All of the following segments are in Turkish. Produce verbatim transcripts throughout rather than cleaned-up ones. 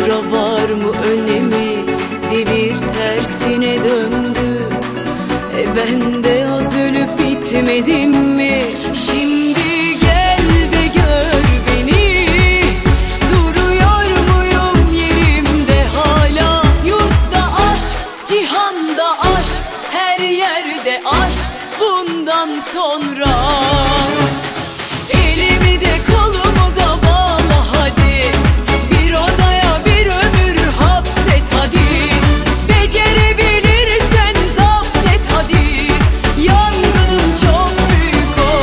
sonra var mı önemi? Devir tersine döndü. E ben de az ölüp bitmedim mi? Şimdi gel de gör beni. Duruyor muyum yerimde hala? Yurtta aşk, cihanda aşk, her yerde aşk. Bundan sonra elimi de kolumu da bağla hadi. Bir odaya bir ömür hapset hadi. Becerebilirsen zapt et hadi. Yangınım çok büyük o.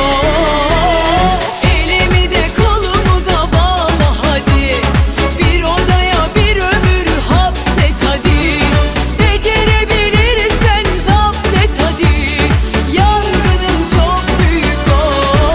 Elimi de kolumu da bağla hadi. Bir odaya bir ömür hapset hadi. Becerebilirsen zapt et hadi. Yangınım çok büyük o.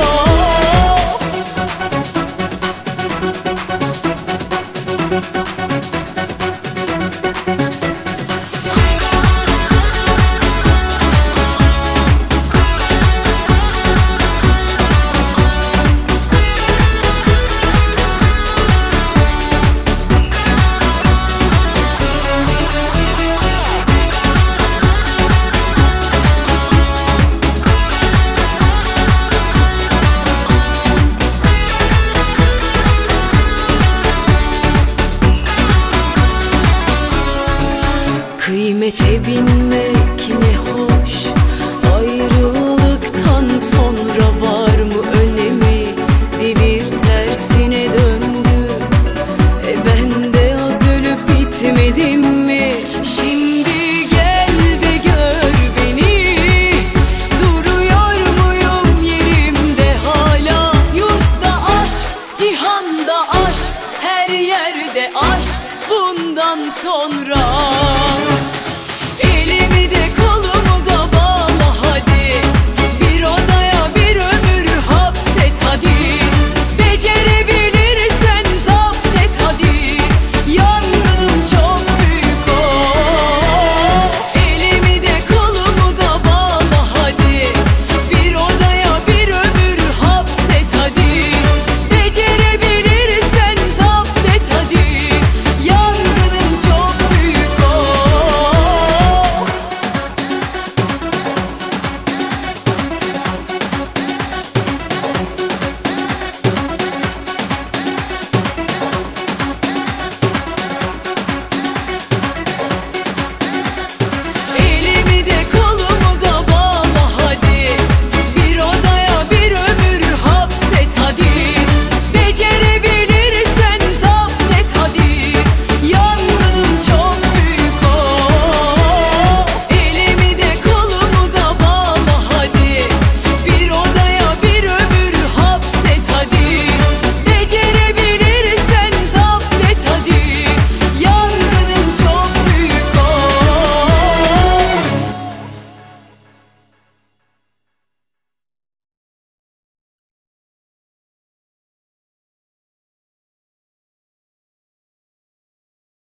Kıymete binmek ne hoş. Ayrılıktan sonra var mı önemi? Devir tersine döndü. E ben de az ölüp bitmedim mi? Şimdi gel de gör beni. Duruyor muyum yerimde hala? Yurtta aşk, cihanda aşk, her yerde aşk. Bundan sonra